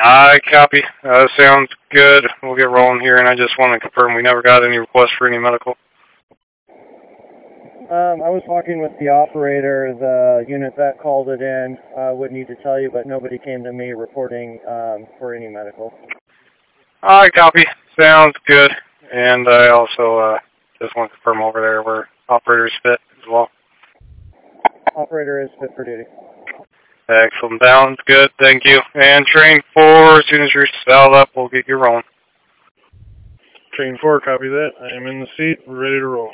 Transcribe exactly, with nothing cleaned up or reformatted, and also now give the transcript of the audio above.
I copy. Uh, sounds good. We'll get rolling here, and I just want to confirm we never got any requests for any medical. Um, I was talking with the operator. The unit that called it in uh, would need to tell you, but nobody came to me reporting um, for any medical. I copy. Sounds good. And I also uh, just want to confirm over there where operators fit as well. Operator is fit for duty. Excellent. Sounds good. Thank you. And train four, as soon as you're saddled up, we'll get you rolling. Train four, copy that. I am in the seat. We're ready to roll.